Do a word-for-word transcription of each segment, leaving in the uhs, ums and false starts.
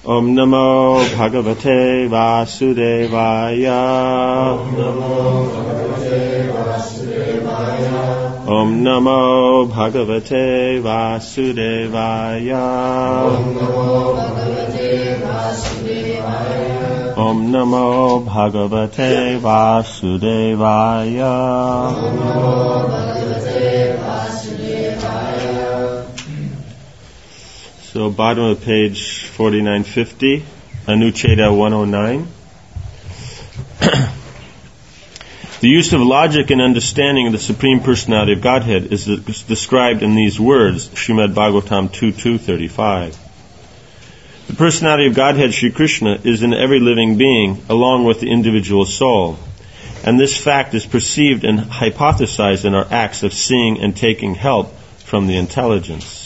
Om Namo Bhagavate Vasudevaya. Om Namo Bhagavate Vasudevaya. Om Namo Bhagavate Vasudevaya. Om Namo Bhagavate Vasudevaya. Om Namo Bhagavate Vasudevaya. So bottom of page forty-nine fifty, Anucheda one oh nine. The use of logic and understanding of the Supreme Personality of Godhead is described in these words, Srimad Bhagavatam two two thirty-five. The Personality of Godhead, Sri Krishna, is in every living being, along with the individual soul. And this fact is perceived and hypothesized in our acts of seeing and taking help from the intelligence.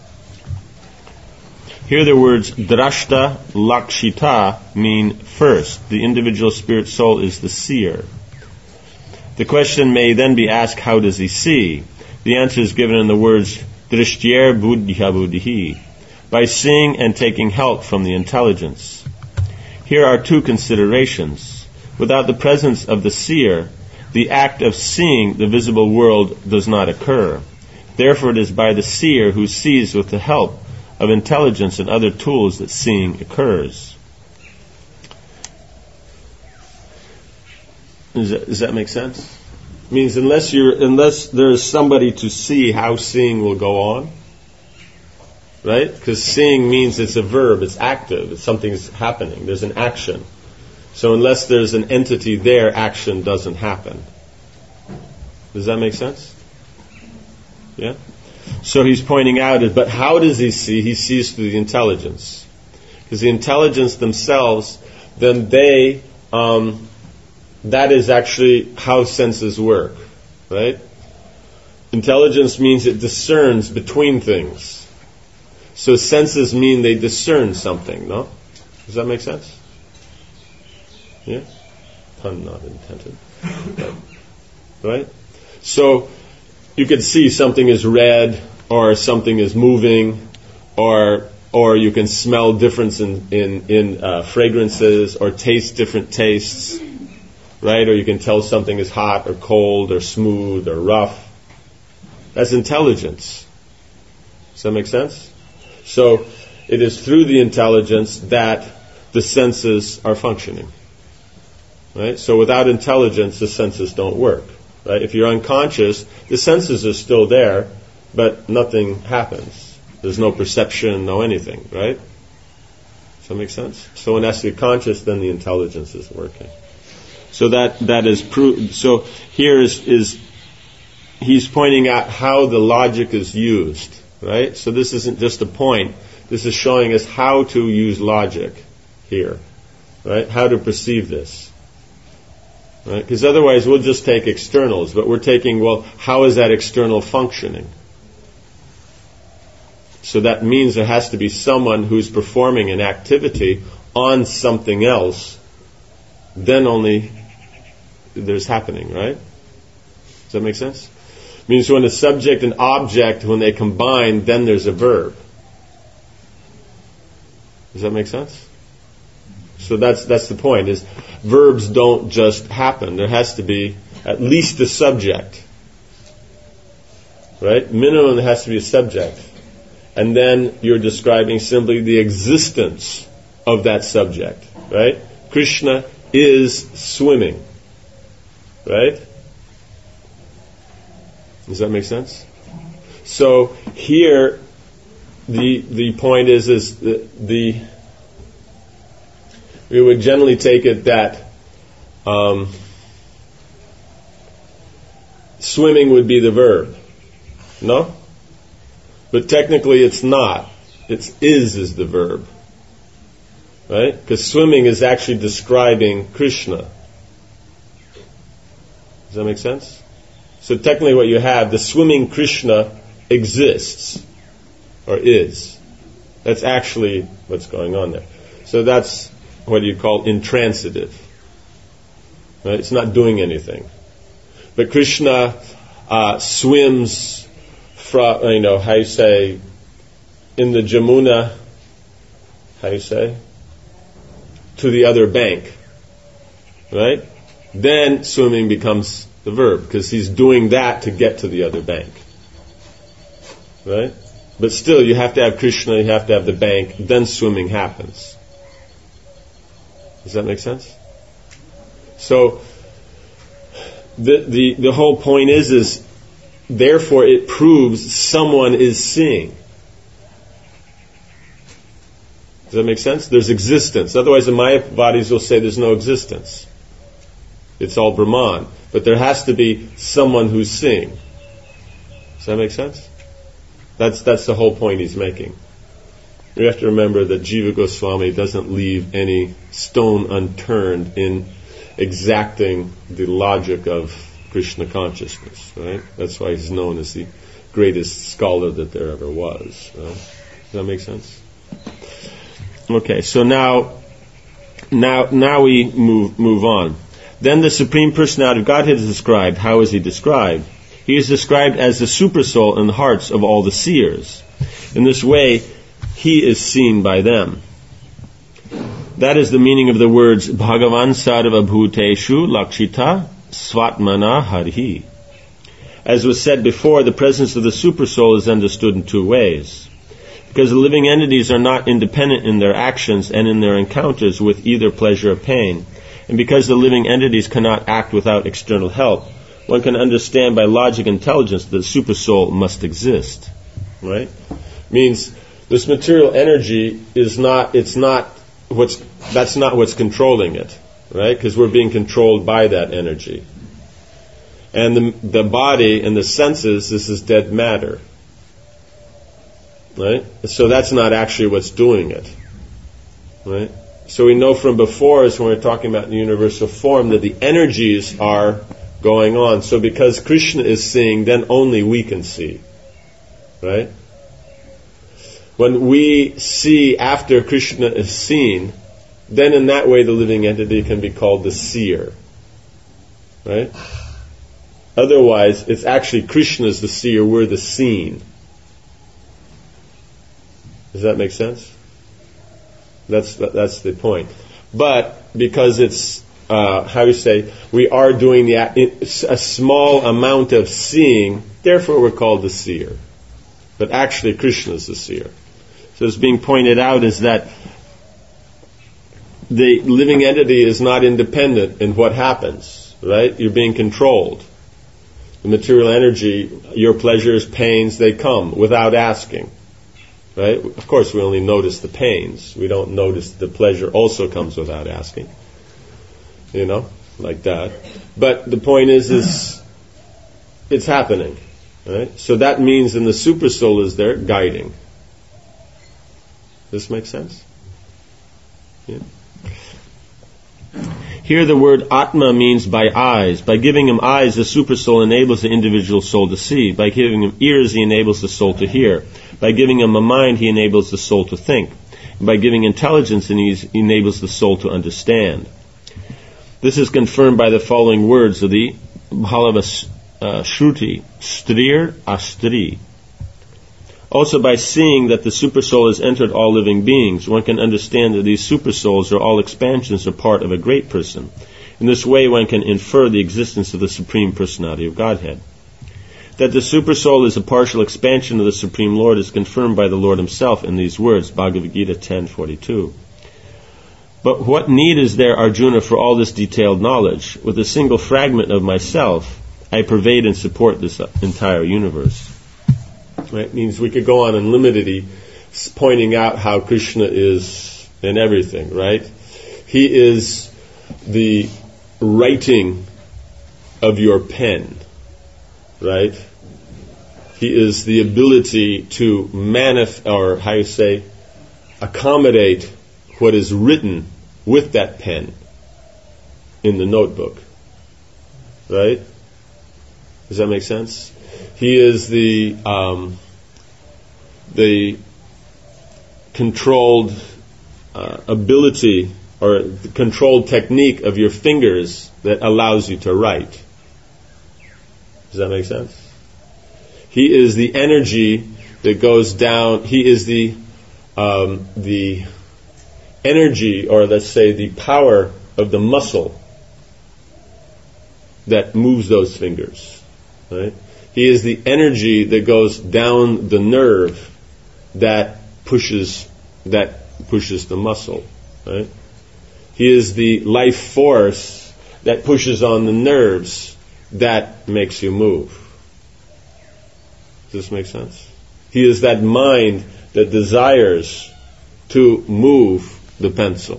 Here the words drashta, lakshita mean first. The individual spirit soul is the seer. The question may then be asked, how does he see? The answer is given in the words drishtyer buddhya buddhihi, by seeing and taking help from the intelligence. Here are two considerations. Without the presence of the seer, the act of seeing the visible world does not occur. Therefore it is by the seer who sees with the help of intelligence and other tools that seeing occurs. Does that, does that make sense? It means unless you're, unless there is somebody to see how seeing will go on, right? Because seeing means it's a verb, it's active, it's something's happening, there's an action. So unless there's an entity there, action doesn't happen. Does that make sense? Yeah? So he's pointing out, but how does he see? He sees through the intelligence. Because the intelligence themselves, then they, um, that is actually how senses work, right? Intelligence means it discerns between things. So senses mean they discern something, no? Does that make sense? Yeah? Pun not intended. Right? Right? So you could see something is red, or something is moving, or or you can smell difference in in, in uh, fragrances, or taste different tastes, right? Or you can tell something is hot or cold or smooth or rough. That's intelligence. Does that make sense? So it is through the intelligence that the senses are functioning, right? So without intelligence, the senses don't work. Right? If you're unconscious, the senses are still there, but nothing happens. There's no perception, no anything, right? Does that make sense? So when that's you're conscious, then the intelligence is working. So that that is pro- So here is is he's pointing out how the logic is used, right? So this isn't just a point. This is showing us how to use logic here, right? How to perceive this. Right? Because otherwise we'll just take externals, but we're taking, well, how is that external functioning? So that means there has to be someone who's performing an activity on something else, then only there's happening, right? Does that make sense? It means when a subject and object, when they combine, then there's a verb. Does that make sense? So that's that's the point, is verbs don't just happen. There has to be at least a subject. Right? Minimum, there has to be a subject. And then you're describing simply the existence of that subject. Right? Krishna is swimming. Right? Does that make sense? So here the the point is is the, the we would generally take it that um, swimming would be the verb. No? But technically it's not. It's is is the verb. Right? Because swimming is actually describing Krishna. Does that make sense? So technically what you have, the swimming Krishna exists, or is. That's actually what's going on there. So that's what you call intransitive. Right? It's not doing anything. But Krishna uh, swims from, you know, how you say, in the Jamuna, how you say? to the other bank, right? Then swimming becomes the verb, because he's doing that to get to the other bank, right? But still, you have to have Krishna, you have to have the bank, then swimming happens. Does that make sense? So, the the, the whole point is, is therefore it proves someone is seeing. Does that make sense? There's existence. Otherwise the Mayavadis will say there's no existence. It's all Brahman. But there has to be someone who's seeing. Does that make sense? That's that's the whole point he's making. You have to remember that Jiva Goswami doesn't leave any stone unturned in exacting the logic of Krishna consciousness, right? That's why he's known as the greatest scholar that there ever was. Right? Does that make sense? Okay, so now, now, now we move move on. Then the Supreme Personality of Godhead is described. How is he described? He is described as the supersoul in the hearts of all the seers. In this way, he is seen by them. That is the meaning of the words Bhagavan Sarva Bhuteshu Lakshita Svatmana Harihi. As was said before, the presence of the supersoul is understood in two ways. Because the living entities are not independent in their actions and in their encounters with either pleasure or pain, and because the living entities cannot act without external help, one can understand by logic and intelligence that the supersoul must exist. Right? Means this material energy is not, it's not what's, that's not what's controlling it. Right? Because we're being controlled by that energy. And the, the body and the senses, this is dead matter. Right? So that's not actually what's doing it. Right? So we know from before, is when we're talking about the universal form, that the energies are going on. So because Krishna is seeing, then only we can see. Right? When we see after Krishna is seen, then in that way the living entity can be called the seer. Right? Otherwise, it's actually Krishna's the seer, we're the seen. Does that make sense? That's that's the point. But because it's uh, how you say, we are doing the a small amount of seeing, therefore we're called the seer. But actually, Krishna is the seer. So it's being pointed out is that the living entity is not independent in what happens. Right? You're being controlled. The material energy, your pleasures, pains, they come without asking. Right? Of course, we only notice the pains. We don't notice the pleasure also comes without asking. You know, like that. But the point is, is it's happening. Right? So that means then the supersoul is there guiding. Does this make sense? Yeah. Here the word Atma means by eyes. By giving him eyes, the supersoul enables the individual soul to see. By giving him ears, he enables the soul to hear. By giving him a mind, he enables the soul to think. And by giving intelligence, he enables the soul to understand. This is confirmed by the following words of the Bhalava uh, Shruti, Strir Astri. Also by seeing that the supersoul has entered all living beings, one can understand that these supersouls are all expansions or part of a great person. In this way, one can infer the existence of the Supreme Personality of Godhead. That the supersoul is a partial expansion of the Supreme Lord is confirmed by the Lord himself in these words, Bhagavad Gita ten forty-two. But what need is there, Arjuna, for all this detailed knowledge? With a single fragment of myself, I pervade and support this entire universe. Right? Means we could go on unlimitedly pointing out how Krishna is in everything, right? He is the writing of your pen, right? He is the ability to manif- or how you say, accommodate what is written with that pen in the notebook, right? Does that make sense? He is the um, the controlled uh, ability or the controlled technique of your fingers that allows you to write. Does that make sense? He is the energy that goes down. He is the um, the energy, or let's say the power of the muscle that moves those fingers. Right? He is the energy that goes down the nerve that pushes that pushes the muscle. Right? He is the life force that pushes on the nerves that makes you move. Does this make sense? He is that mind that desires to move the pencil.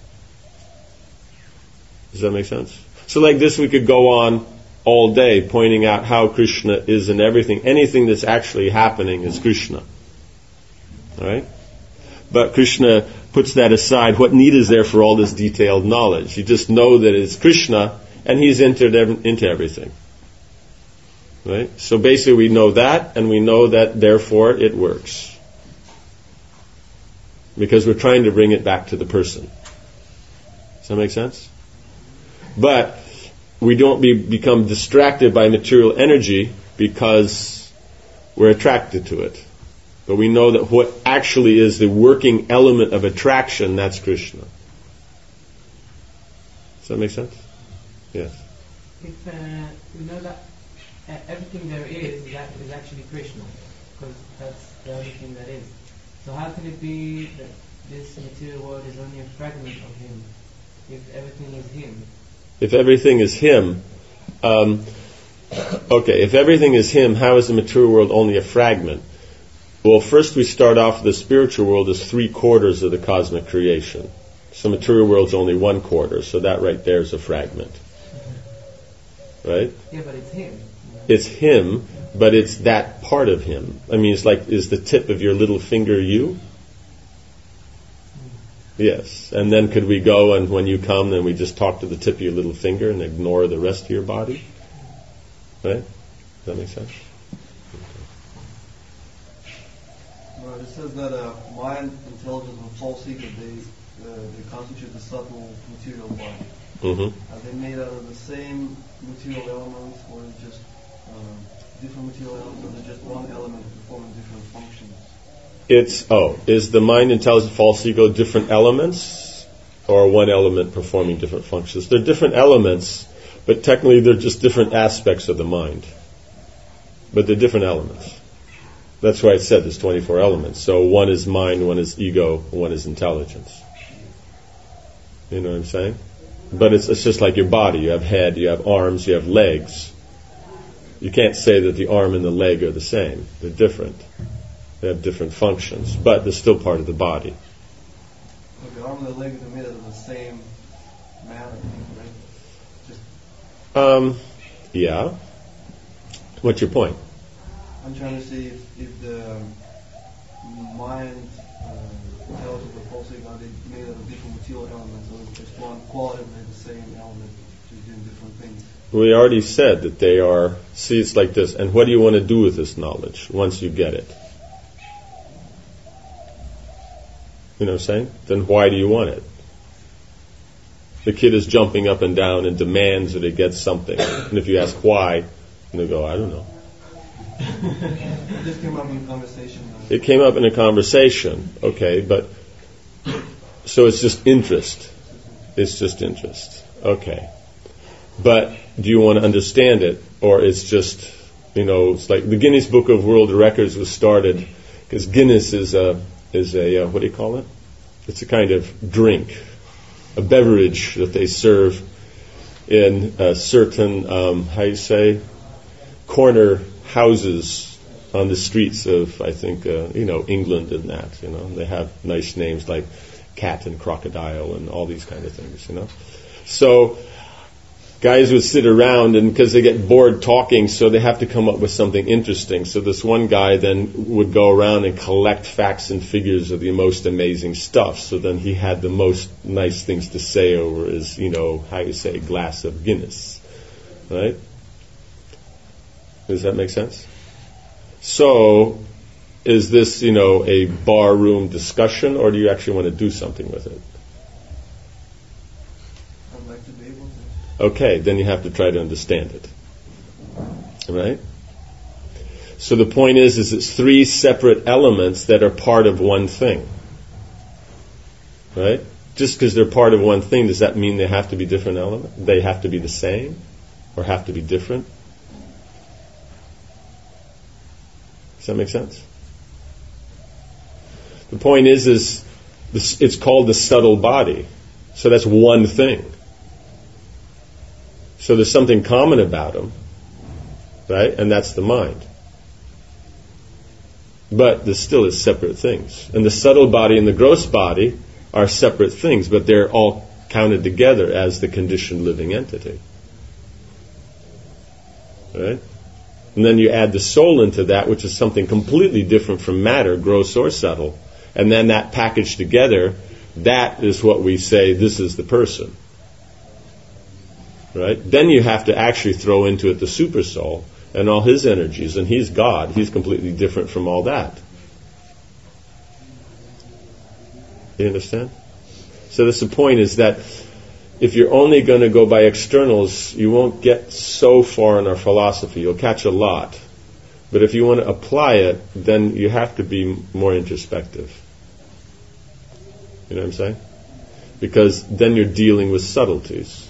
Does that make sense? So like this we could go on all day pointing out how Krishna is in everything. Anything that's actually happening is Krishna. Alright? But Krishna puts that aside. What need is there for all this detailed knowledge? You just know that it's Krishna and He's entered into everything. Right? So basically we know that, and we know that therefore it works. Because we're trying to bring it back to the person. Does that make sense? But we don't be, become distracted by material energy because we're attracted to it. But we know that what actually is the working element of attraction, that's Krishna. Does that make sense? Yes. If uh, we know that uh, everything there is is actually Krishna, because that's the only thing that is. So how can it be that this material world is only a fragment of Him, if everything is Him? If everything is Him, um, okay, if everything is Him, how is the material world only a fragment? Well, first we start off the spiritual world as three quarters of the cosmic creation. So material world's only one quarter, so that right there is a fragment. Right? Yeah, but it's Him. It's Him, but it's that part of Him. I mean, it's like, is the tip of your little finger you? Yes. And then could we go and when you come, then we just talk to the tip of your little finger and ignore the rest of your body? Right? Does that make sense? Well, it says that uh, mind, intelligence, and false ego, they, uh, they constitute the subtle material body. Mm-hmm. Are they made out of the same material elements, or just um, different material elements, or they're just one element performing different functions? It's, oh, is the mind, intelligence, false ego different elements, or one element performing different functions? They're different elements, but technically they're just different aspects of the mind. But they're different elements. That's why it said there's twenty-four elements. So one is mind, one is ego, one is intelligence. You know what I'm saying? But it's, it's just like your body. You have head, you have arms, you have legs. You can't say that the arm and the leg are the same. They're different. They have different functions, but they're still part of the body. So the arm and the leg are made out of the same matter, right? Just Um, yeah. What's your point? I'm trying to see if, if the mind, uh, intelligence, or false ego, are they made out of different material elements, or is just one qualitatively the same element, just doing different things? We already said that they are, see, it's like this, and what do you want to do with this knowledge once you get it? You know what I'm saying? Then why do you want it? The kid is jumping up and down and demands that he gets something. And if you ask why, and they go, I don't know. It just came up in conversation. It came up in a conversation, okay, but so it's just interest. It's just interest. Okay. But do you want to understand it, or it's just, you know, it's like the Guinness Book of World Records was started because Guinness is a is a uh, what do you call it? It's a kind of drink, a beverage that they serve in a certain um, how you say corner houses on the streets of, I think, uh, you know, England and that, you know. They have nice names like cat and crocodile and all these kind of things, you know. So guys would sit around, and because they get bored talking, so they have to come up with something interesting. So this one guy then would go around and collect facts and figures of the most amazing stuff. So then he had the most nice things to say over his, you know, how you say, glass of Guinness, right? Does that make sense? So, is this, you know, a bar room discussion, or do you actually want to do something with it? I'd like to be able to. Okay, then you have to try to understand it. Right? So the point is, is it's three separate elements that are part of one thing. Right? Just because they're part of one thing, does that mean they have to be different elements? They have to be the same? Or have to be different? Does that make sense? The point is, is this, it's called the subtle body. So that's one thing. So there's something common about them, right? And that's the mind. But there still is separate things. And the subtle body and the gross body are separate things, but they're all counted together as the conditioned living entity. Right? And then you add the soul into that, which is something completely different from matter, gross or subtle. And then that packaged together, that is what we say, this is the person. Right? Then you have to actually throw into it the super soul and all his energies, and he's God. He's completely different from all that. You understand? So that's the point, is that if you're only going to go by externals, you won't get so far in our philosophy. You'll catch a lot. But if you want to apply it, then you have to be more introspective. You know what I'm saying? Because then you're dealing with subtleties.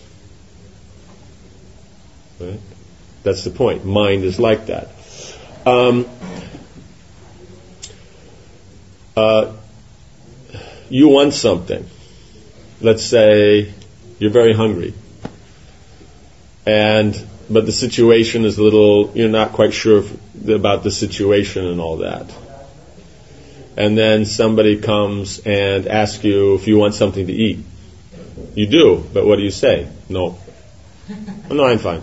Right? That's the point. Mind is like that. Um, uh, you want something. Let's say you're very hungry. And but the situation is a little, you're not quite sure if, about the situation and all that. And then somebody comes and asks you if you want something to eat. You do, but what do you say? No. Oh, no, I'm fine.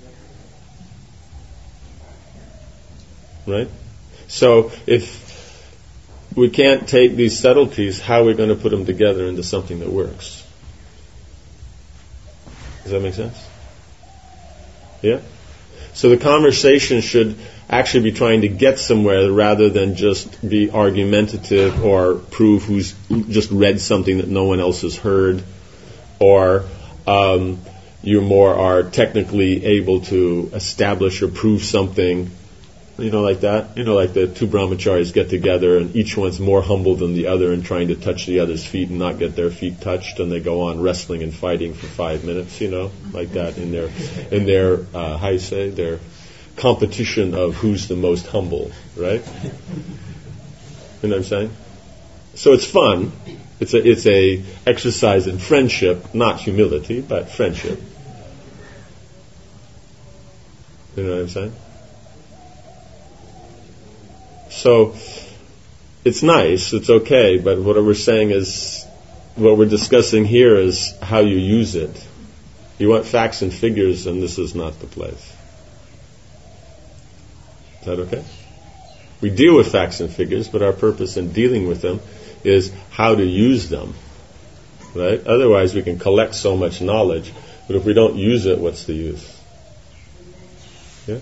Right? So if we can't take these subtleties, how are we going to put them together into something that works? Does that make sense? Yeah? So the conversation should actually be trying to get somewhere rather than just be argumentative or prove who's just read something that no one else has heard, or um, you more are technically able to establish or prove something. You know, like that. You know, like the two brahmacharis get together and each one's more humble than the other and trying to touch the other's feet and not get their feet touched, and they go on wrestling and fighting for five minutes. You know, like that in their in their uh, how you say their competition of who's the most humble, right? You know what I'm saying? So it's fun. It's a it's a exercise in friendship, not humility, but friendship. You know what I'm saying? So it's nice, it's okay, but what we're saying is, what we're discussing here is how you use it. You want facts and figures, and this is not the place. Is that okay? We deal with facts and figures, but our purpose in dealing with them is how to use them. Right? Otherwise we can collect so much knowledge, but if we don't use it, what's the use? Yeah?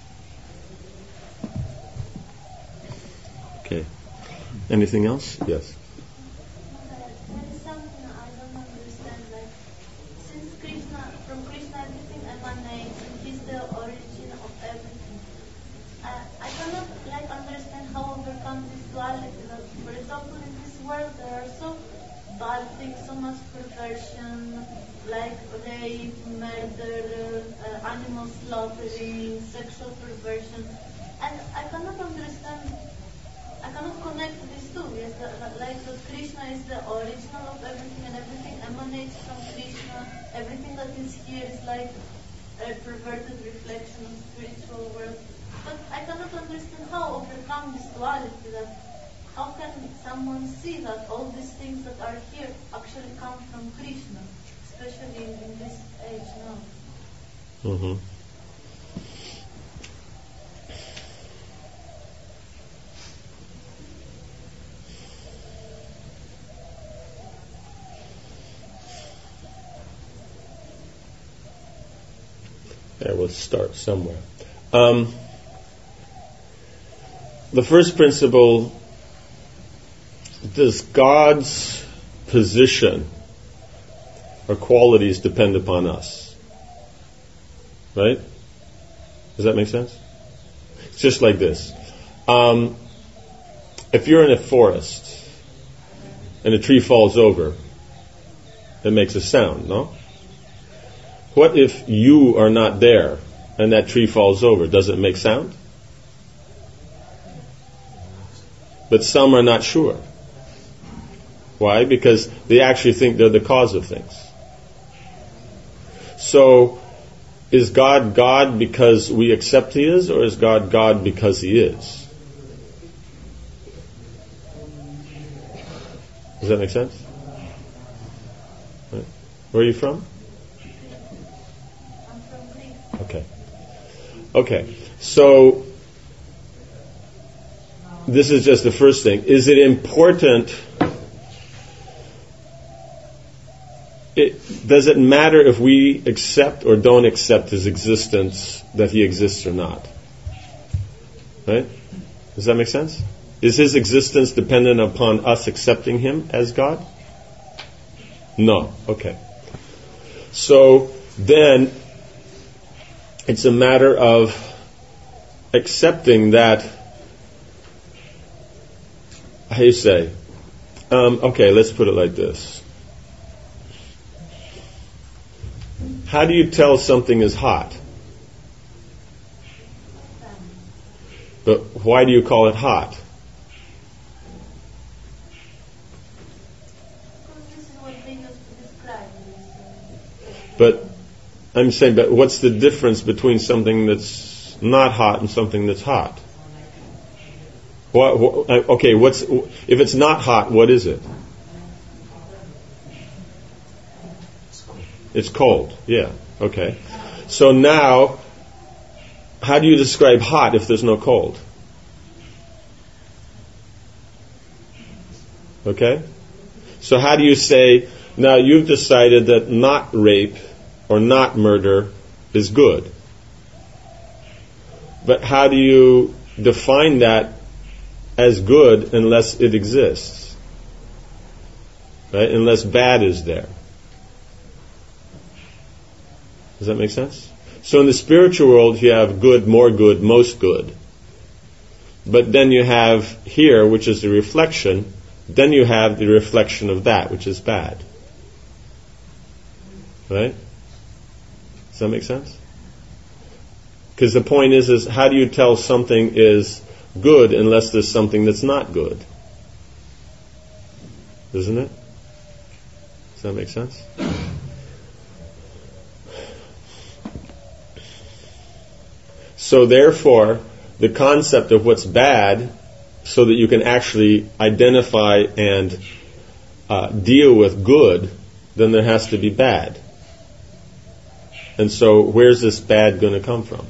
Okay. Anything else? Yes. There is something I don't understand. Like, since Krishna, from Krishna everything emanates, and He's the origin of everything. Uh, I cannot like understand how overcome this duality. That, for example, in this world there are so bad things, so much perversion, like rape, murder, uh, animal slaughtering, sexual perversion, and I cannot understand. I cannot connect these two. Yes, the, the, like that Krishna is the original of everything, and everything emanates from Krishna. Everything that is here is like a perverted reflection of spiritual world. But I cannot understand how overcome this duality. That how can someone see that all these things that are here actually come from Krishna, especially in, in this age now. Mm-hmm. Yeah, we'll start somewhere. Um, the first principle, does God's position or qualities depend upon us? Right? Does that make sense? It's just like this. Um, if you're in a forest and a tree falls over, It makes a sound, no? What if you are not there and that tree falls over? Does it make sound? But some are not sure. Why? Because they actually think they're the cause of things. So, is God God because we accept He is, or is God God because He is? Does that make sense? Right. Where are you from? I'm from Greece. Okay. Okay. So, this is just the first thing. Is it important? It, does it matter if we accept or don't accept His existence, that He exists or not? Right? Does that make sense? Is His existence dependent upon us accepting Him as God? No. Okay. So then it's a matter of accepting that. How do you say? Um, okay, let's put it like this. How do you tell something is hot? But why do you call it hot? Because this is what they used to describe this. uh, But I'm saying, but what's the difference between something that's not hot and something that's hot? What, what, okay, what's if it's not hot? What is it? It's cold. Yeah. Okay. So now, how do you describe hot if there's no cold? Okay. So how do you say, now you've decided that not rape or not murder is good. But how do you define that as good unless it exists? Right? Unless bad is there. Does that make sense? So in the spiritual world you have good, more good, most good. But then you have here, which is the reflection, then you have the reflection of that, which is bad. Right? Does that make sense? Because the point is, is how do you tell something is good unless there's something that's not good? Isn't it? Does that make sense? So therefore, the concept of what's bad, so that you can actually identify and uh, deal with good, then there has to be bad. And so where's this bad going to come from?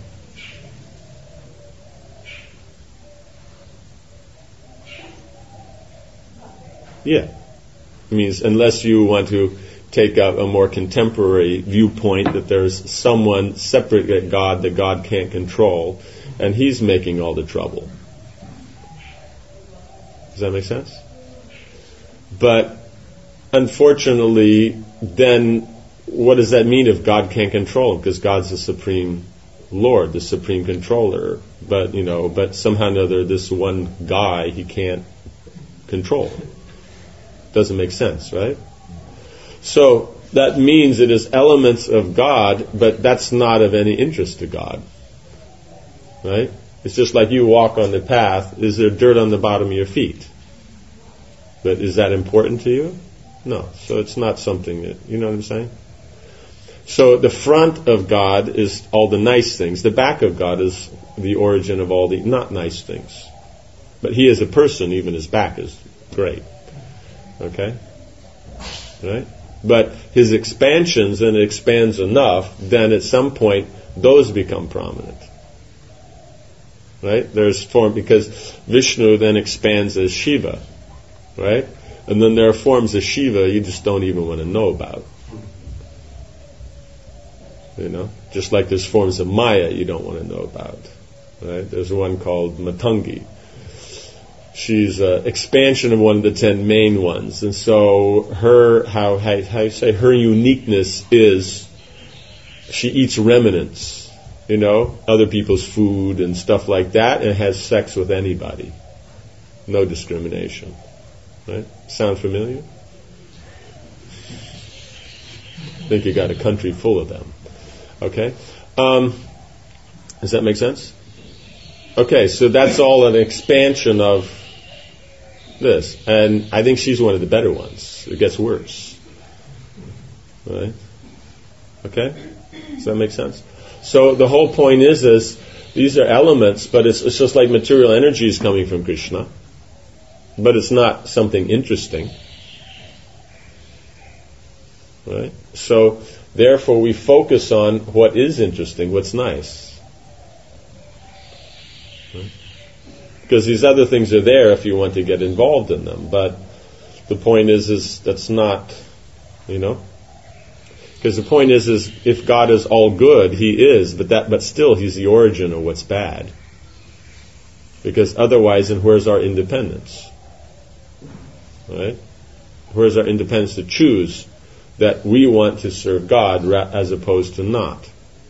Yeah. It means unless you want to take up a more contemporary viewpoint that there's someone separate at God that God can't control, and He's making all the trouble. Does that make sense? But unfortunately, then what does that mean if God can't control Him? Because God's the supreme Lord, the supreme controller. But, you know, but somehow or another, this one guy, He can't control. Doesn't make sense, right? So that means it is elements of God, but that's not of any interest to God. Right? It's just like you walk on the path. Is there dirt on the bottom of your feet? But is that important to you? No. So it's not something that, you know what I'm saying? So the front of God is all the nice things. The back of God is the origin of all the not nice things. But He is a person, even His back is great. Okay? Right? But His expansions, and it expands enough, then at some point those become prominent. Right? There's form, because Vishnu then expands as Shiva. Right? And then there are forms of Shiva you just don't even want to know about. You know? Just like there's forms of Maya you don't want to know about. Right? There's one called Matangi. She's an expansion of one of the ten main ones. And so her, how, how, how you say, her uniqueness is she eats remnants, you know, other people's food and stuff like that, and has sex with anybody. No discrimination. Right? Sound familiar? think you got a country full of them. Okay? Um, does that make sense? Okay, so that's all an expansion of this. And I think she's one of the better ones. It gets worse. Right? Okay? Does that make sense? So the whole point is, is these are elements, but it's, it's just like material energy is coming from Krishna. But it's not something interesting. Right? So, therefore, we focus on what is interesting, what's nice. Right? Because these other things are there if you want to get involved in them. But the point is, is that's not, you know. Because the point is, is if God is all good, He is, but that, but still He's the origin of what's bad. Because otherwise, then where's our independence? Right? Where's our independence to choose that we want to serve God as opposed to not?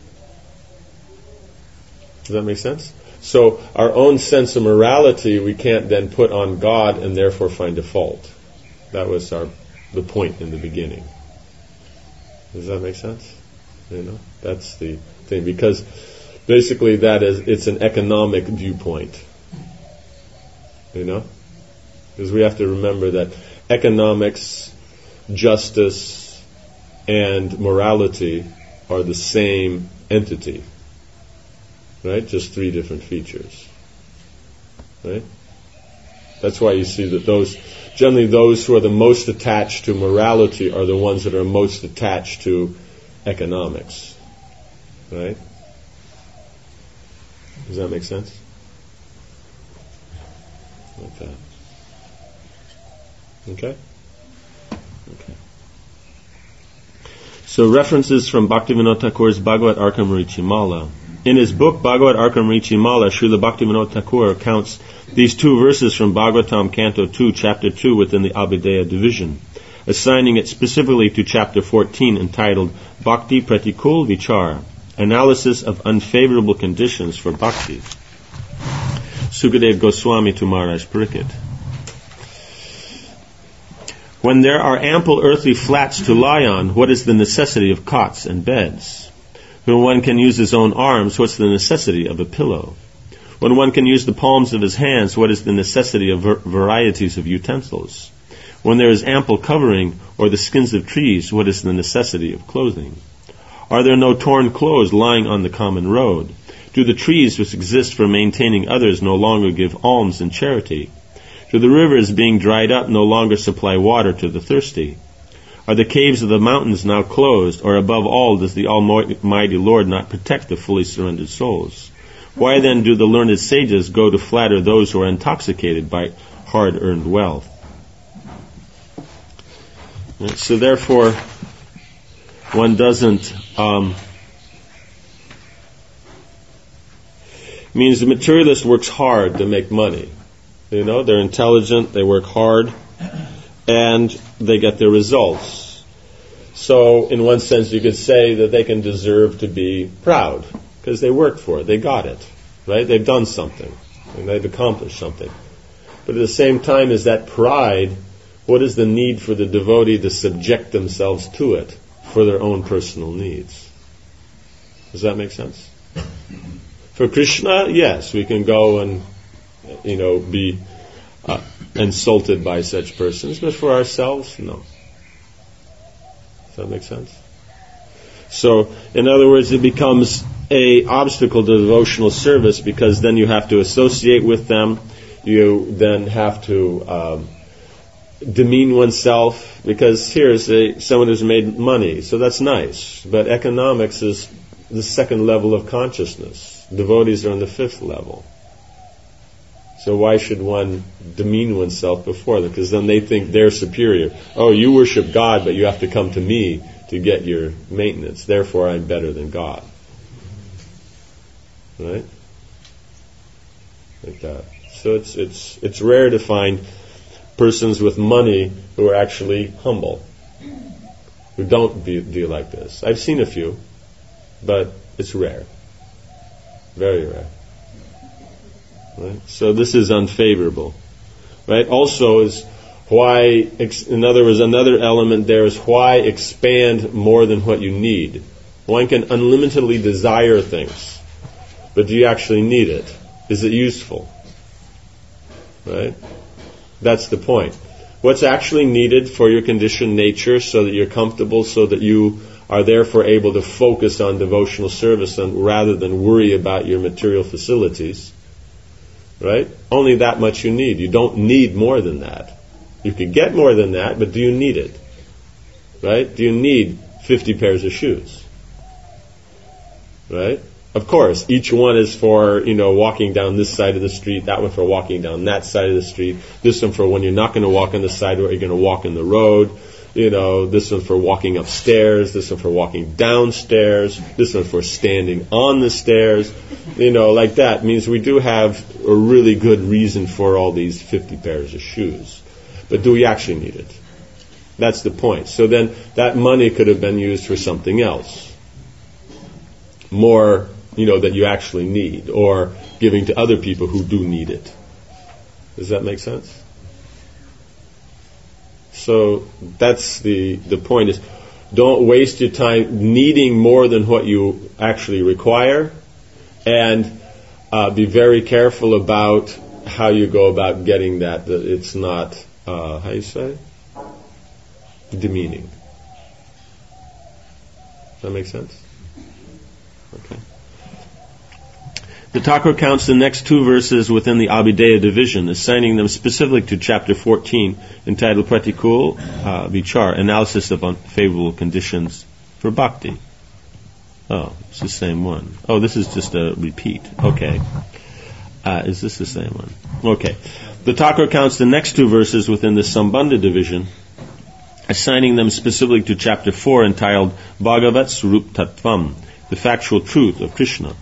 Does that make sense? So our own sense of morality we can't then put on God and therefore find a fault. That was our the point in the beginning. Does that make sense? You know, that's the thing, because basically that is it's an economic viewpoint. You know? Because we have to remember that economics, justice, and morality are the same entity. Right? Just three different features. Right? That's why you see that those, generally those who are the most attached to morality are the ones that are most attached to economics. Right? Does that make sense? Like that. Okay? Okay. So references from Bhaktivinoda Thakur's Bhagavad Arkamrichimala. In his book Bhagavad Arkamrichimala, Srila Bhaktivinoda Thakur counts these two verses from Bhagavatam Canto two, Chapter two within the Abhidheya division, assigning it specifically to Chapter fourteen entitled Bhakti Pratikul Vichar, Analysis of Unfavorable Conditions for Bhakti. Sukadev Goswami to Maharaj Pariksit. When there are ample earthly flats to lie on, what is the necessity of cots and beds? When one can use his own arms, what's the necessity of a pillow? When one can use the palms of his hands, what is the necessity of ver- varieties of utensils? When there is ample covering, or the skins of trees, what is the necessity of clothing? Are there no torn clothes lying on the common road? Do the trees which exist for maintaining others no longer give alms and charity? Do the rivers being dried up no longer supply water to the thirsty? Are the caves of the mountains now closed, or above all does the Almighty Lord not protect the fully surrendered souls? Why then do the learned sages go to flatter those who are intoxicated by hard-earned wealth? So therefore, one doesn't... Um, means the materialist works hard to make money. You know, they're intelligent, they work hard, and they get their results. So, in one sense, you could say that they can deserve to be proud, because they worked for it, they got it, right? They've done something, and they've accomplished something. But at the same time, is that pride, what is the need for the devotee to subject themselves to it for their own personal needs? Does that make sense? For Krishna, yes, we can go and you know, be uh, insulted by such persons, but for ourselves, no. Does that make sense? So, in other words, it becomes a obstacle to devotional service, because then you have to associate with them, you then have to um, demean oneself, because here's a, someone who's made money, so that's nice, but economics is the second level of consciousness. Devotees are on the fifth level. So why should one demean oneself before them? Because then they think they're superior. Oh, you worship God, but you have to come to me to get your maintenance. Therefore, I'm better than God. Right? Like that. So it's it's it's rare to find persons with money who are actually humble, who don't be, do like this. I've seen a few, but it's rare. Very rare. Right? So this is unfavorable. Right? Also, is Why, ex- in other words, another element there is why expand more than what you need? One can unlimitedly desire things, but do you actually need it? Is it useful? Right? That's the point. What's actually needed for your conditioned nature so that you're comfortable, so that you are therefore able to focus on devotional service and rather than worry about your material facilities? Right? Only that much you need. You don't need more than that. You could get more than that, but do you need it? Right? Do you need fifty pairs of shoes? Right? Of course, each one is for, you know, walking down this side of the street, that one for walking down that side of the street, this one for when you're not going to walk on the sidewalk, you're going to walk in the road, you know, this one for walking upstairs, this one for walking downstairs, this one for standing on the stairs, you know, like that. It means we do have a really good reason for all these fifty pairs of shoes. But do we actually need it? That's the point. So then that money could have been used for something else. More, you know, that you actually need, or giving to other people who do need it. Does that make sense? So that's the, the point is, don't waste your time needing more than what you actually require, and uh, be very careful about how you go about getting that, that it's not, uh, how you say? Demeaning. Does that make sense? Okay. The Thakur counts the next two verses within the Abhideya division, assigning them specifically to chapter fourteen, entitled Pratikul uh, Vichar, analysis of unfavorable conditions for bhakti. Oh, it's the same one. Oh, this is just a repeat. Okay. Uh, is this the same one? Okay. The Thakur counts the next two verses within the Sambandha division, assigning them specifically to chapter four, entitled Bhagavat Swarup Tattvam, the factual truth of Krishna.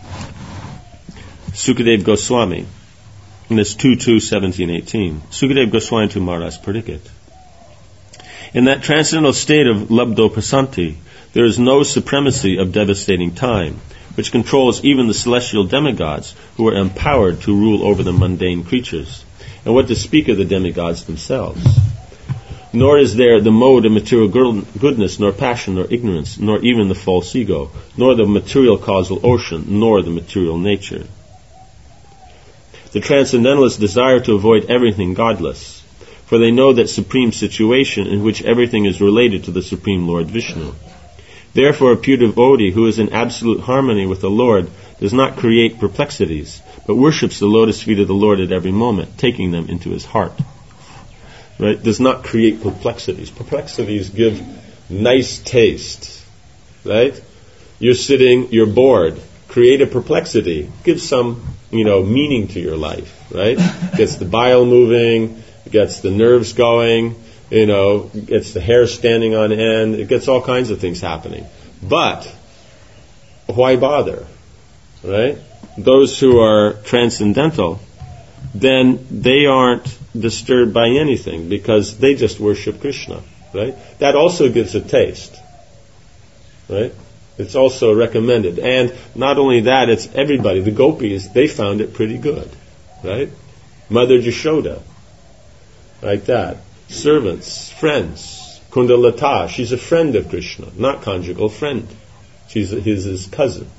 Sukadev Goswami, and it's two two seventeen eighteen. Sukadev Goswami to Maharaj Pariksit. In that transcendental state of Labdo Prasanti, there is no supremacy of devastating time, which controls even the celestial demigods who are empowered to rule over the mundane creatures. And what to speak of the demigods themselves? Nor is there the mode of material goodness, nor passion, nor ignorance, nor even the false ego, nor the material causal ocean, nor the material nature. The transcendentalists desire to avoid everything godless, for they know that supreme situation in which everything is related to the Supreme Lord Vishnu. Therefore, a pure devotee who is in absolute harmony with the Lord does not create perplexities, but worships the lotus feet of the Lord at every moment, taking them into his heart. Right? Does not create perplexities. Perplexities give nice taste. Right? You're sitting, you're bored. Create a perplexity. Give some, you know, meaning to your life. Right? Gets the bile moving, gets the nerves going, you know, gets the hair standing on end. It gets all kinds of things happening. But why bother? Right? Those who are transcendental, then they aren't disturbed by anything because they just worship Krishna, right? That also gives a taste, right? It's also recommended. And not only that, it's everybody. The gopis, they found it pretty good, right? Mother Jashoda, like that. Servants, friends. Kundalata, she's a friend of Krishna, not conjugal friend. She's his, his cousin.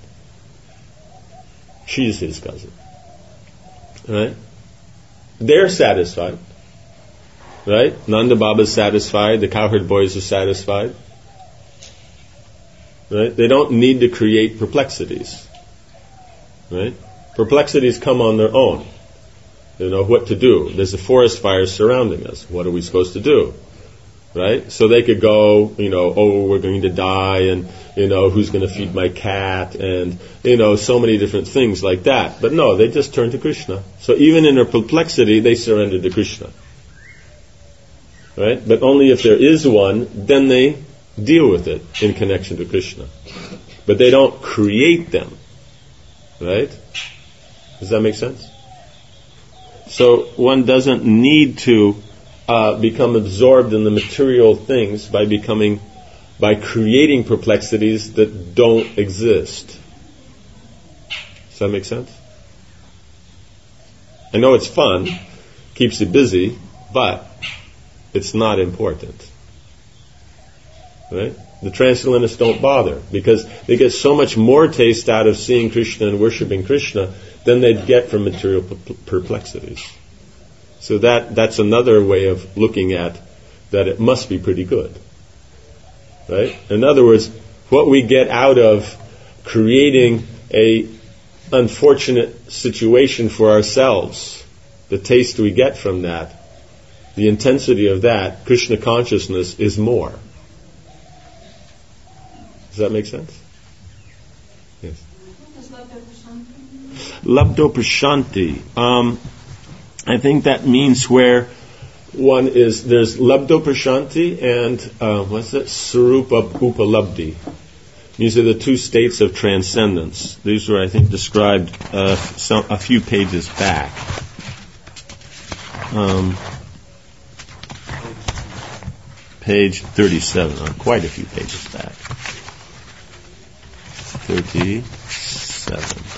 She's his cousin, right? They're satisfied, right? Nanda Baba's satisfied. The cowherd boys are satisfied, right? They don't need to create perplexities, right? Perplexities come on their own. You know what to do. There's a forest fire surrounding us. What are we supposed to do, right? So they could go, you know, oh, we're going to die, and you know, who's going to feed my cat, and you know, so many different things like that. But no, they just turn to Krishna. So even in their perplexity, they surrender to Krishna, right? But only if there is one, then they deal with it in connection to Krishna. But they don't create them, right? Does that make sense? So one doesn't need to uh, become absorbed in the material things by becoming, by creating perplexities that don't exist. Does that make sense? I know it's fun, keeps you busy, but it's not important. Right? The transcendentalists don't bother because they get so much more taste out of seeing Krishna and worshipping Krishna than they'd get from material p- perplexities. So that that's another way of looking at that it must be pretty good. Right? In other words, what we get out of creating a unfortunate situation for ourselves, the taste we get from that, the intensity of that, Krishna consciousness is more. Does that make sense? Yes. What is Labdo Prashanti? Labdo Prashanti. Um, I think that means where one is, there's Labdo Prashanti and, uh, what's that? Sarupa Upalabdhi. These are the two states of transcendence. These were, I think, described uh, some, a few pages back. Um, page thirty-seven, uh, quite a few pages back. thirty-seven.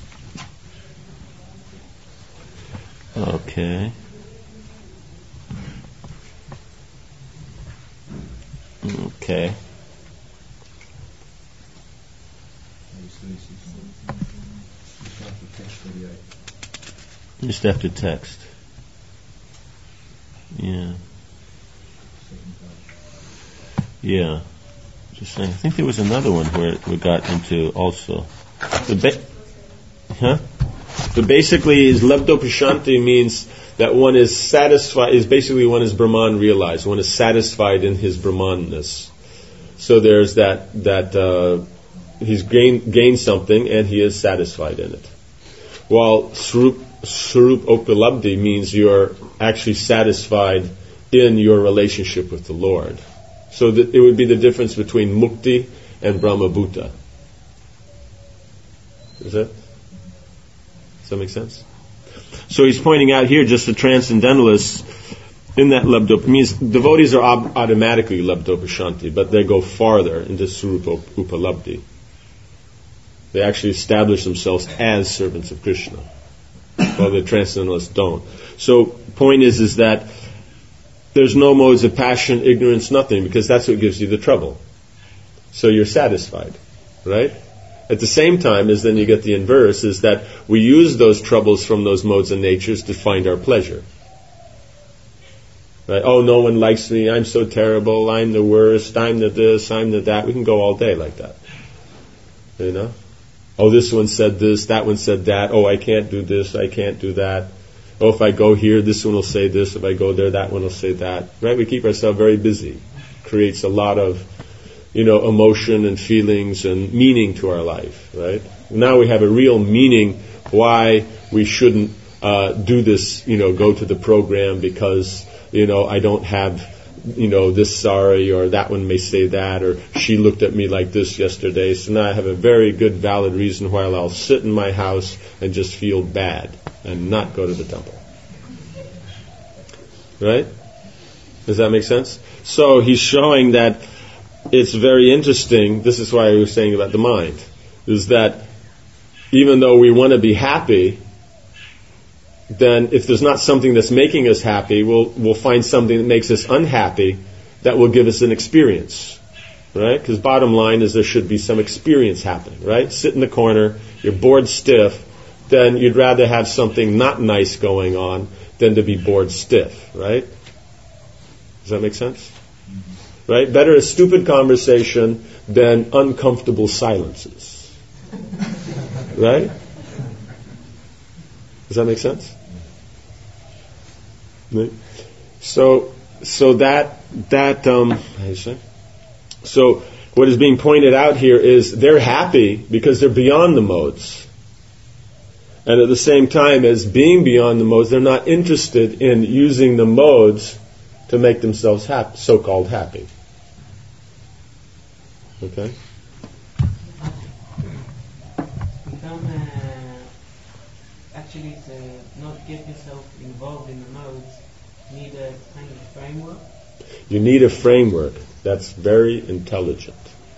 Okay. Okay. Just after text. Yeah. Yeah. Just saying. I think there was another one where we got into also. The ba- huh? But basically, is Labdo Prashanti means that one is satisfied, is basically one is Brahman realized. One is satisfied in his Brahmanness. So there's that, that uh, he's gained, gained something and he is satisfied in it. While Sarup, Sarup Upalabdhi means you're actually satisfied in your relationship with the Lord. So that it would be the difference between Mukti and Brahmabhuta. Is that? Does that make sense? So he's pointing out here just the transcendentalists in that Labdo means devotees are ob- automatically Labdo Prashanti, but they go farther into Sarupa Upalabdhi. They actually establish themselves as servants of Krishna, while the transcendentalists don't. So point is is that there's no modes of passion, ignorance, nothing, because that's what gives you the trouble. So you're satisfied, right? At the same time, as then you get the inverse, is that we use those troubles from those modes and natures to find our pleasure. Right? Oh, no one likes me, I'm so terrible, I'm the worst, I'm the this, I'm the that. We can go all day like that. You know? Oh, this one said this, that one said that. Oh, I can't do this, I can't do that. Oh, if I go here, this one will say this. If I go there, that one will say that. Right? We keep ourselves very busy. Creates a lot of, you know, emotion and feelings and meaning to our life. Right? Now we have a real meaning why we shouldn't uh, do this. You know, go to the program because you know I don't have, you know, this sorry, or that one may say that, or she looked at me like this yesterday. So now I have a very good, valid reason why I'll sit in my house and just feel bad and not go to the temple. Right? Does that make sense? So he's showing that it's very interesting. This is why I was saying about the mind, is that even though we want to be happy, then if there's not something that's making us happy, we'll we'll find something that makes us unhappy that will give us an experience, right? Because bottom line is there should be some experience happening, right? Sit in the corner, you're bored stiff, then you'd rather have something not nice going on than to be bored stiff, right? Does that make sense? Right? Better a stupid conversation than uncomfortable silences, right? Does that make sense? So, so that that um, how do you say? So, what is being pointed out here is they're happy because they're beyond the modes, and at the same time as being beyond the modes, they're not interested in using the modes to make themselves happy, so-called happy. Okay. Become uh, actually to not get yourself involved in the modes, need a kind of framework. You need a framework. That's very intelligent.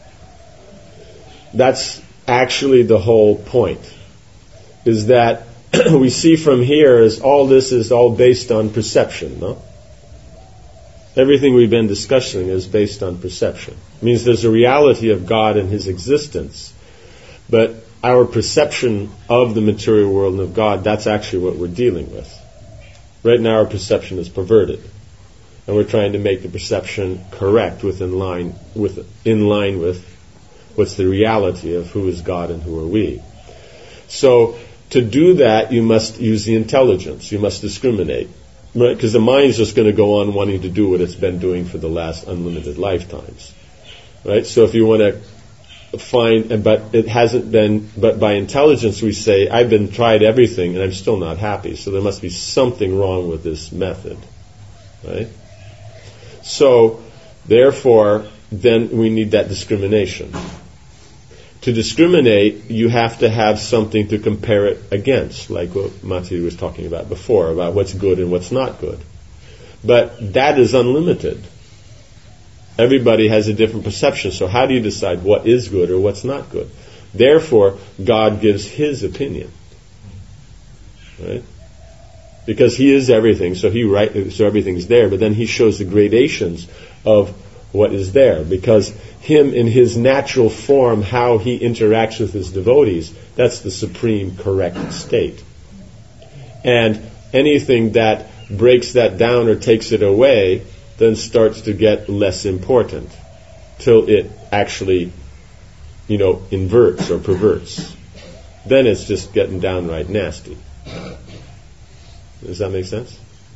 That's actually the whole point. Is that we see from here is all this is all based on perception, no? Everything we've been discussing is based on perception. It means there's a reality of God and His existence, but our perception of the material world and of God, that's actually what we're dealing with. Right now our perception is perverted, and we're trying to make the perception correct within line with in line with what's the reality of who is God and who are we. So to do that, you must use the intelligence. You must discriminate. Right? Because the mind's just going to go on wanting to do what it's been doing for the last unlimited lifetimes. Right? So if you want to find, but it hasn't been, but by intelligence we say, I've been tried everything and I'm still not happy. So there must be something wrong with this method. Right? So, therefore, then we need that discrimination. To discriminate, you have to have something to compare it against, like what Mati was talking about before, about what's good and what's not good. But that is unlimited. Everybody has a different perception, so how do you decide what is good or what's not good? Therefore, God gives His opinion. Right? Because He is everything, so He right, so everything's there, but then He shows the gradations of what is there, because Him in His natural form, how He interacts with His devotees, that's the supreme correct state. And anything that breaks that down or takes it away then starts to get less important till it actually, you know, inverts or perverts. Then it's just getting downright nasty. Does that make sense?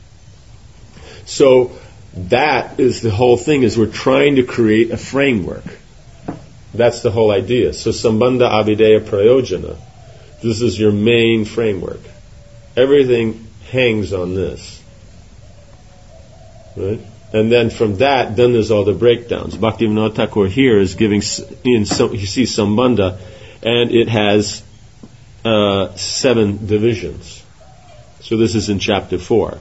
So that is the whole thing, is we're trying to create a framework. That's the whole idea. So Sambandha Abhideya Prayojana, this is your main framework. Everything hangs on this. Right? And then from that, then there's all the breakdowns. Bhaktivinoda Thakur here is giving, in some, you see Sambandha, and it has uh, seven divisions. So this is in chapter four.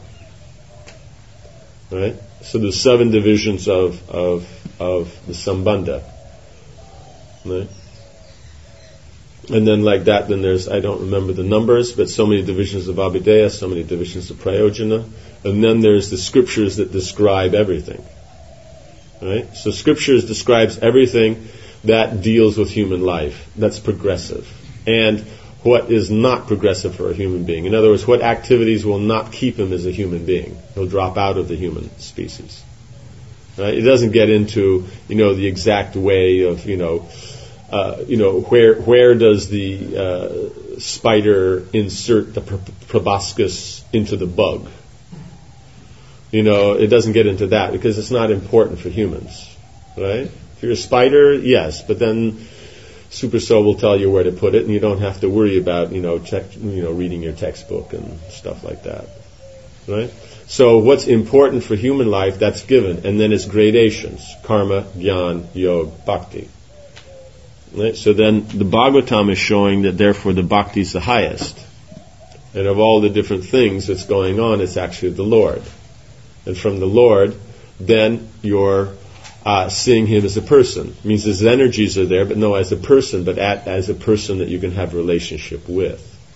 Right? So there's seven divisions of of of the Sambandha. Right? And then like that, then there's, I don't remember the numbers, but so many divisions of Abhideya, so many divisions of Prayojana. And then there's the scriptures that describe everything. Right? So scriptures describes everything that deals with human life. That's progressive. And what is not progressive for a human being. In other words, what activities will not keep him as a human being. He'll drop out of the human species. Right? It doesn't get into, you know, the exact way of, you know, uh, you know, where where does the uh, spider insert the pr- proboscis into the bug? You know, it doesn't get into that because it's not important for humans. Right? If you're a spider, yes, but then Super Soul will tell you where to put it, and you don't have to worry about, you know, check, you know, reading your textbook and stuff like that. Right? So what's important for human life, that's given, and then it's gradations: karma, jnana, yoga, bhakti. Right? So then the Bhagavatam is showing that therefore the bhakti is the highest, and of all the different things that's going on, it's actually the Lord, and from the Lord, then you're Uh, seeing Him as a person. It means His energies are there, but no as a person, but at, as a person that you can have relationship with.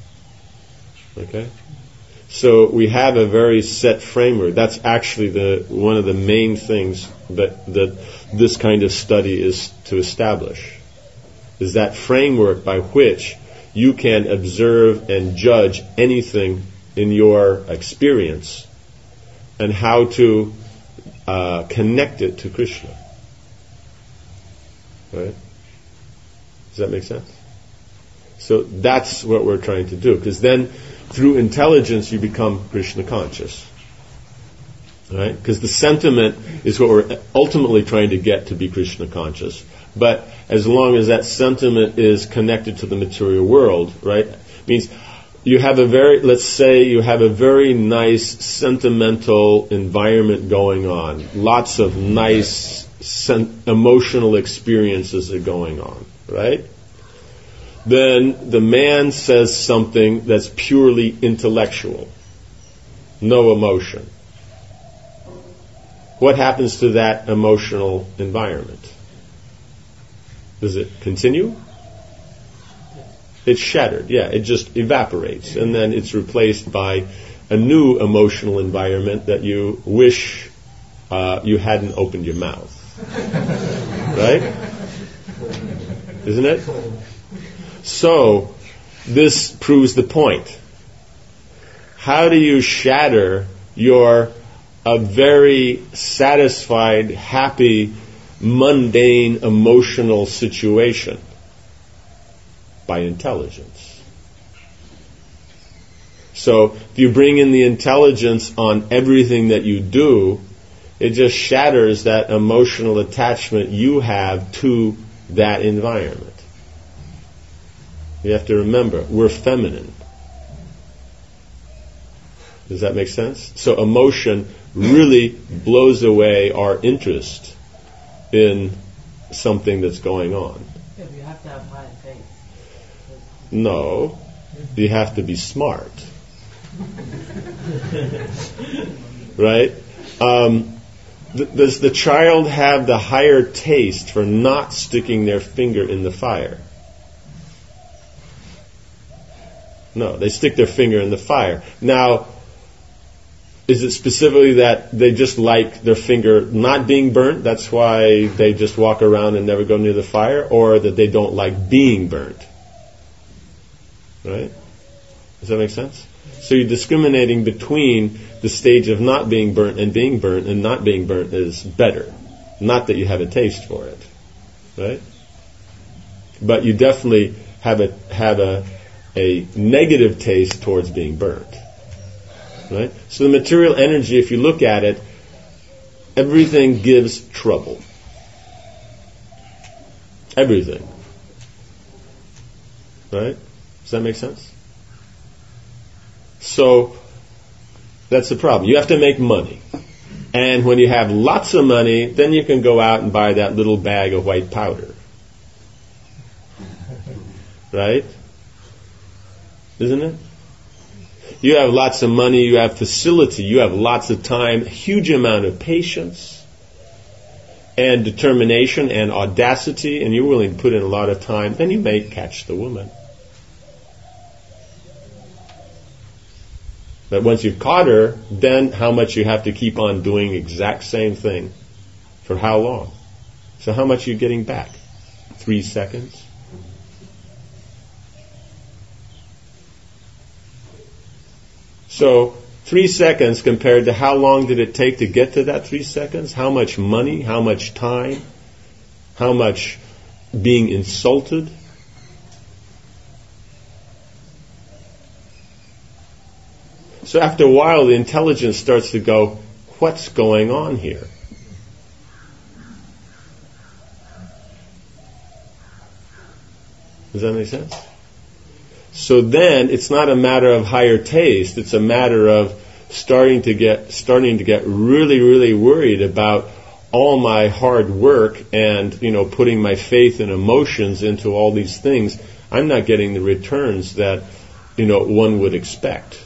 Okay? So we have a very set framework. That's actually the one of the main things that, that this kind of study is to establish. Is that framework by which you can observe and judge anything in your experience and how to Uh, connect it to Krishna. Right? Does that make sense? So that's what we're trying to do. Because then, through intelligence, you become Krishna conscious. Right? Because the sentiment is what we're ultimately trying to get to be Krishna conscious. But as long as that sentiment is connected to the material world, right? Means you have a very, let's say you have a very nice sentimental environment going on. Lots of nice sen- emotional experiences are going on, right? Then the man says something that's purely intellectual. No emotion. What happens to that emotional environment? Does it continue? It's shattered, yeah, it just evaporates, and then it's replaced by a new emotional environment that you wish uh, you hadn't opened your mouth. Right? Isn't it? So, this proves the point. How do you shatter your a very satisfied, happy, mundane, emotional situation? By intelligence. So, if you bring in the intelligence on everything that you do, it just shatters that emotional attachment you have to that environment. You have to remember, we're feminine. Does that make sense? So emotion really blows away our interest in something that's going on. Yeah, but you have to have high faith. No, you have to be smart. Right? Um, th- does the child have the higher taste for not sticking their finger in the fire? No, they stick their finger in the fire. Now, is it specifically that they just like their finger not being burnt, that's why they just walk around and never go near the fire, or that they don't like being burnt? Right? Does that make sense? So you're discriminating between the stage of not being burnt and being burnt, and not being burnt is better. Not that you have a taste for it. Right? But you definitely have a have a a negative taste towards being burnt. Right? So the material energy, if you look at it, everything gives trouble. Everything. Right? Does that make sense? So, that's the problem. You have to make money. And when you have lots of money, then you can go out and buy that little bag of white powder. Right? Isn't it? You have lots of money, you have facility, you have lots of time, a huge amount of patience and determination and audacity, and you're willing to put in a lot of time, then you may catch the woman. But once you've caught her, then how much you have to keep on doing the exact same thing. For how long? So how much are you getting back? Three seconds? So, three seconds compared to how long did it take to get to that three seconds? How much money? How much time? How much being insulted? So after a while, the intelligence starts to go, what's going on here? Does that make sense? So then, it's not a matter of higher taste, it's a matter of starting to get starting to get really, really worried about all my hard work and, you know, putting my faith and emotions into all these things. I'm not getting the returns that, you know, one would expect.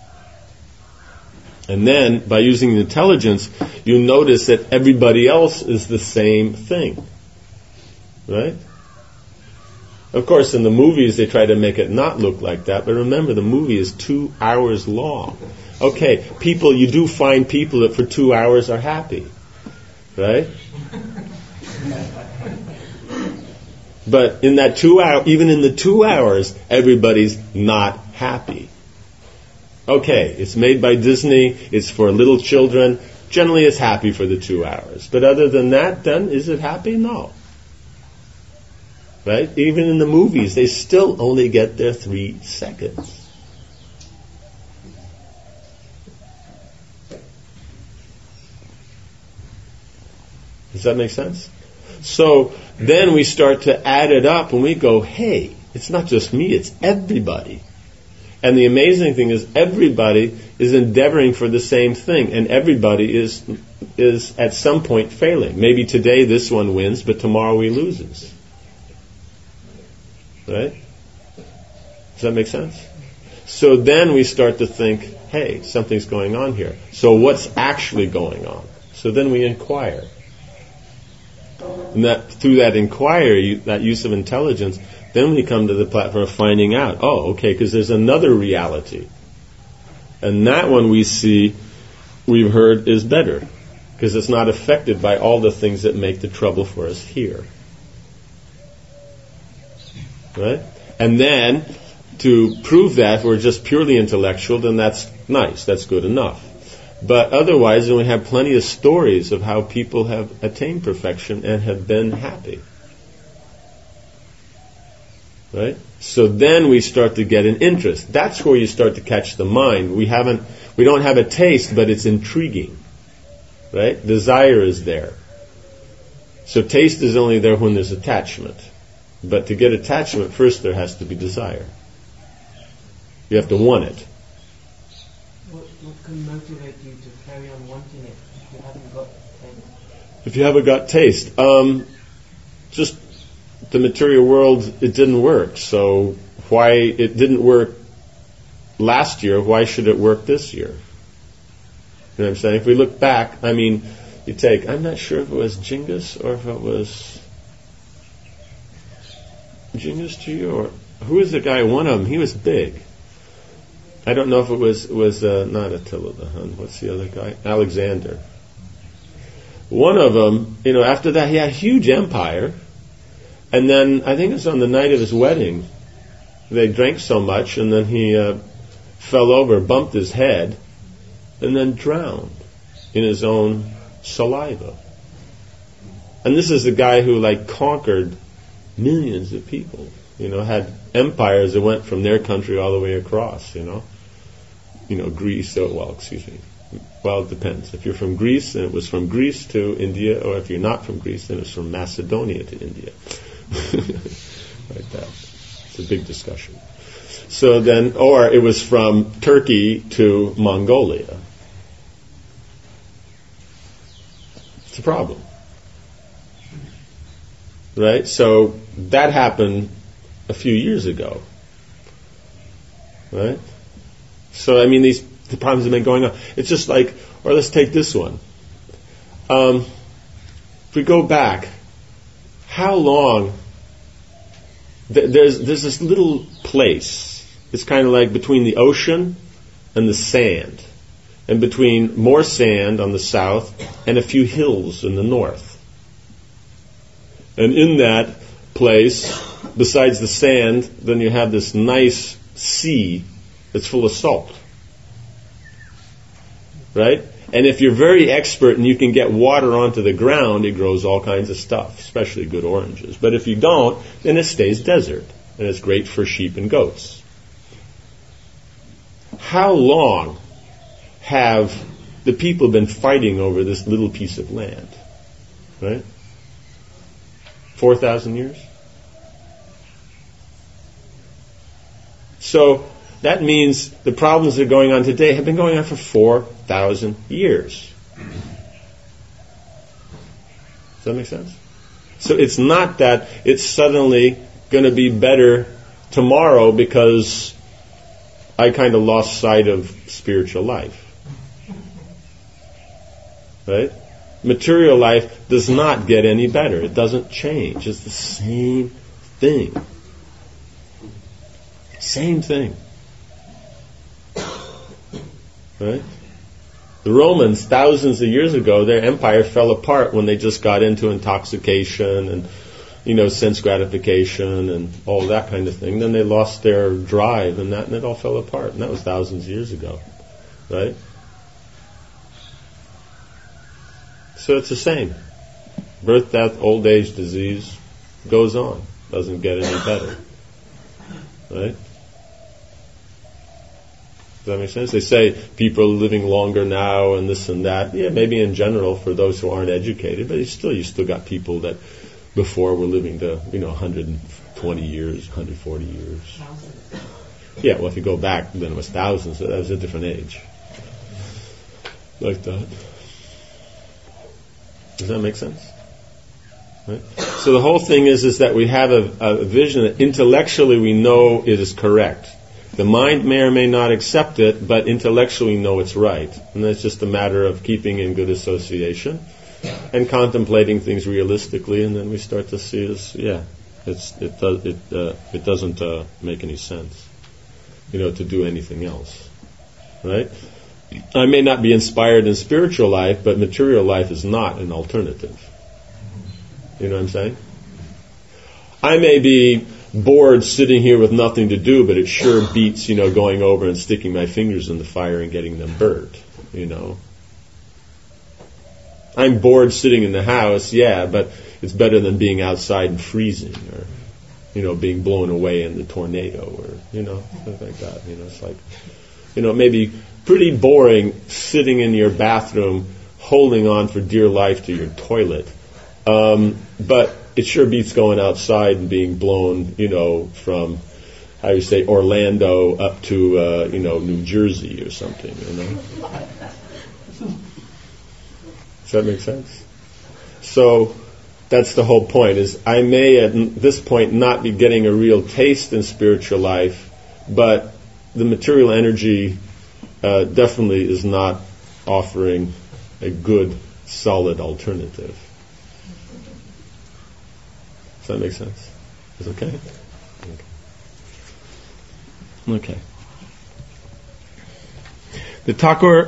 And then, by using intelligence, you notice that everybody else is the same thing. Right? Of course, in the movies, they try to make it not look like that, but remember, the movie is two hours long. Okay, people, you do find people that for two hours are happy. Right? But in that two hour, even in the two hours, everybody's not happy. Okay, it's made by Disney, it's for little children, generally it's happy for the two hours. But other than that, then, is it happy? No. Right? Even in the movies, they still only get their three seconds. Does that make sense? So then we start to add it up and we go, hey, it's not just me, it's everybody. And the amazing thing is everybody is endeavoring for the same thing, and everybody is is at some point failing. Maybe today this one wins, but tomorrow he loses. Right? Does that make sense? So then we start to think, hey, something's going on here. So what's actually going on? So then we inquire. And that through that inquiry, that use of intelligence, then we come to the platform of finding out, oh, okay, because there's another reality. And that one we see, we've heard, is better. because it's not affected by all the things that make the trouble for us here. Right? And then, to prove that we're just purely intellectual, then that's nice, that's good enough. But otherwise, then we have plenty of stories of how people have attained perfection and have been happy. Right? So then we start to get an interest. That's where you start to catch the mind. We haven't, we don't have a taste, but it's intriguing. Right? Desire is there. So taste is only there when there's attachment. But to get attachment, first there has to be desire. You have to want it. What, what can motivate you to carry on wanting it if you haven't got taste? If you haven't got taste, um, just the material world, it didn't work. So why it didn't work last year, why should it work this year? You know what I'm saying? If we look back, I mean, you take, I'm not sure if it was Genghis or if it was Genghis to you, or who was the guy? One of them, he was big. I don't know if it was was uh, not Attila the Hun. What's the other guy? Alexander. One of them, you know, after that he had a huge empire, and then I think it was on the night of his wedding, they drank so much, and then he uh, fell over, bumped his head, and then drowned in his own saliva. And this is a guy who like conquered millions of people, you know, had empires that went from their country all the way across, you know. You know, Greece, so, well, excuse me. Well, it depends. If you're from Greece, then it was from Greece to India, or if you're not from Greece, then it's from Macedonia to India. Like that. It's a big discussion. So then, or it was from Turkey to Mongolia. It's a problem. Right? So that happened a few years ago. Right? So, I mean, these the problems have been going on. It's just like, or let's take this one. Um, if we go back, how long, th- there's, there's this little place. It's kind of like between the ocean and the sand. And between more sand on the south and a few hills in the north. And in that place, besides the sand, then you have this nice sea that's full of salt. Right? And if you're very expert and you can get water onto the ground, it grows all kinds of stuff, especially good oranges. But if you don't, then it stays desert. And it's great for sheep and goats. How long have the people been fighting over this little piece of land? Right? Four thousand years? So that means the problems that are going on today have been going on for four thousand years. Does that make sense? So it's not that it's suddenly going to be better tomorrow because I kind of lost sight of spiritual life. Right? Material life does not get any better. It doesn't change. It's the same thing. Same thing. Right? The Romans, thousands of years ago, their empire fell apart when they just got into intoxication and, you know, sense gratification and all that kind of thing. Then they lost their drive and that, and it all fell apart. And that was thousands of years ago. Right? So it's the same. Birth, death, old age, disease goes on. Doesn't get any better. Right? Does that make sense? They say people are living longer now and this and that. Yeah, maybe in general for those who aren't educated, but still, you still got people that before were living to, you know, one hundred twenty years, one hundred forty years. Yeah, well, if you go back, then it was thousands, so that was a different age. Like that. Does that make sense? Right? So the whole thing is, is that we have a, a vision that intellectually we know it is correct. The mind may or may not accept it, but intellectually we know it's right. And that's just a matter of keeping in good association and contemplating things realistically, and then we start to see this, yeah, it's, it, does, it, uh, it doesn't uh, make any sense, you know, to do anything else. Right? I may not be inspired in spiritual life, but material life is not an alternative. You know what I'm saying? I may be bored sitting here with nothing to do, but it sure beats, you know, going over and sticking my fingers in the fire and getting them burnt, you know. I'm bored sitting in the house, yeah, but it's better than being outside and freezing, or, you know, being blown away in the tornado, or, you know, stuff like that. You know, it's like, you know, maybe pretty boring sitting in your bathroom holding on for dear life to your toilet. Um, but it sure beats going outside and being blown, you know, from, how you say, Orlando up to, uh, you know, New Jersey or something, you know. Does that make sense? So that's the whole point, is I may at this point not be getting a real taste in spiritual life, but the material energy uh, definitely is not offering a good, solid alternative. Does that make sense? Is it okay? Okay. Okay. The Thakur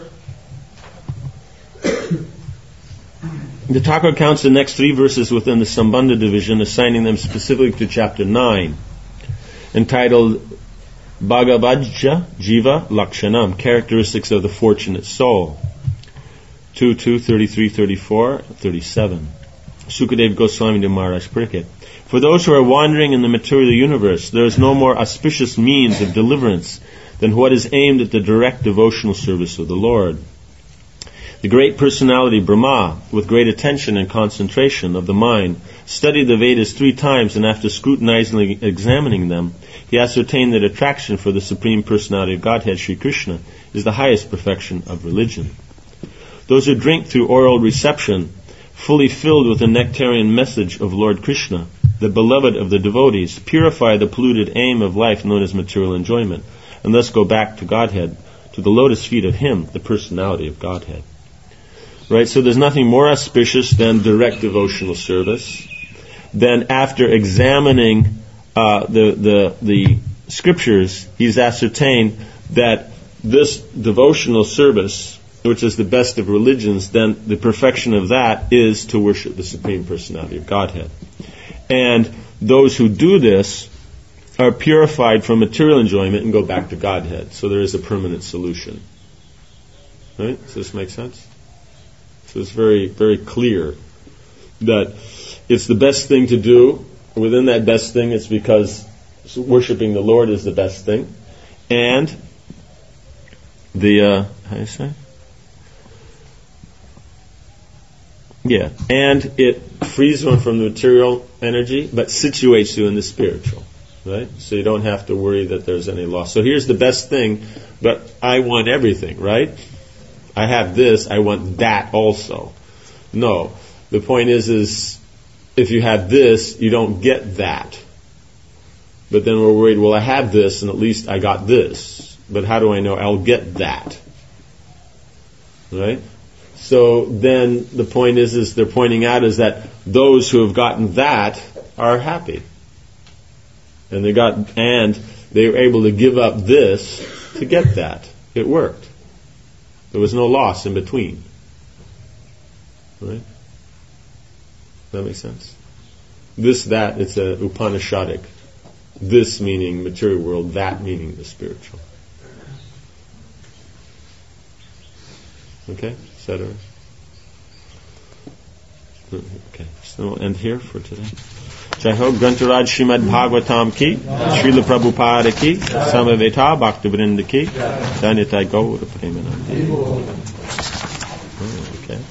The Thakur counts the next three verses within the Sambandha division, assigning them specifically to chapter nine, entitled Bhagavajja Jiva Lakshanam, characteristics of the fortunate soul. two, two, thirty-three, thirty-four, thirty-seven. Sukadev Goswami to Maharaj Pariksit. For those who are wandering in the material universe, there is no more auspicious means of deliverance than what is aimed at the direct devotional service of the Lord. The great personality Brahma, with great attention and concentration of the mind, studied the Vedas three times, and after scrutinizingly examining them, he ascertained that attraction for the Supreme Personality of Godhead, Sri Krishna, is the highest perfection of religion. Those who drink through oral reception, fully filled with the nectarian message of Lord Krishna, the beloved of the devotees, purify the polluted aim of life known as material enjoyment, and thus go back to Godhead, to the lotus feet of Him, the personality of Godhead. Right, so there's nothing more auspicious than direct devotional service. Then, after examining uh, the the the scriptures, he's ascertained that this devotional service, which is the best of religions, then the perfection of that is to worship the Supreme Personality of Godhead. And those who do this are purified from material enjoyment and go back to Godhead. So there is a permanent solution. Right? Does this make sense? So it's very, very clear that it's the best thing to do. Within that best thing, it's because worshiping the Lord is the best thing. And the, uh, how do you say? Yeah. And it frees one from the material energy, but situates you in the spiritual. Right? So you don't have to worry that there's any loss. So here's the best thing, but I want everything, right? I have this, I want that also. No. The point is, is if you have this, you don't get that. But then we're worried, well, I have this, and at least I got this. But how do I know I'll get that? Right? So then the point is, is they're pointing out is that those who have gotten that are happy. And they got, and they were able to give up this to get that. It worked. There was no loss in between. Right? Does that make sense? This, that, it's a Upanishadic. This meaning material world, that meaning the spiritual. Okay? Is that all right? Okay. So we'll end here for today. Jai Ho Grantaraj Srimad Bhagavatam ki, Srila Prabhupada ki, Samaveta Bhakta Vrinda ki, Danitai Gaura Premanandi.